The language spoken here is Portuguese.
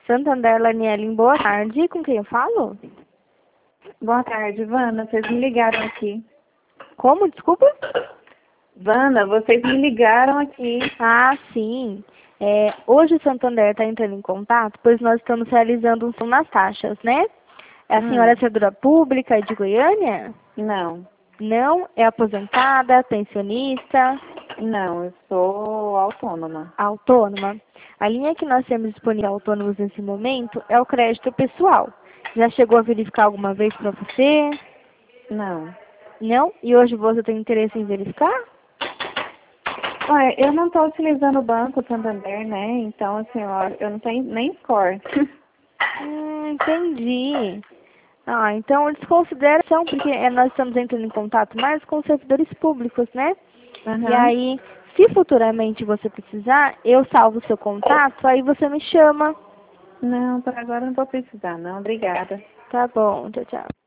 Santander, Laniele, boa tarde. Com quem eu falo? Boa tarde, Vana. Vocês me ligaram aqui. Como? Desculpa? Vana, vocês me ligaram aqui. Ah, sim. Hoje o Santander está entrando em contato, pois nós estamos realizando um som nas taxas, né? A senhora é servidora pública de Goiânia? Não. Não? É aposentada, pensionista? Não, eu sou autônoma. Autônoma? A linha que nós temos disponível autônomos nesse momento é o crédito pessoal. Já chegou a verificar alguma vez para você? Não. Não? E hoje você tem interesse em verificar? Olha, eu não estou utilizando o Banco Santander, né? Então, assim, eu não tenho nem score. Entendi. Ah, então eles consideram, porque nós estamos entrando em contato mais com os servidores públicos, né? E Uhum. aí, se futuramente você precisar, eu salvo o seu contato, aí você me chama. Não, por agora eu não vou precisar, não. Obrigada. Tá bom, tchau, tchau.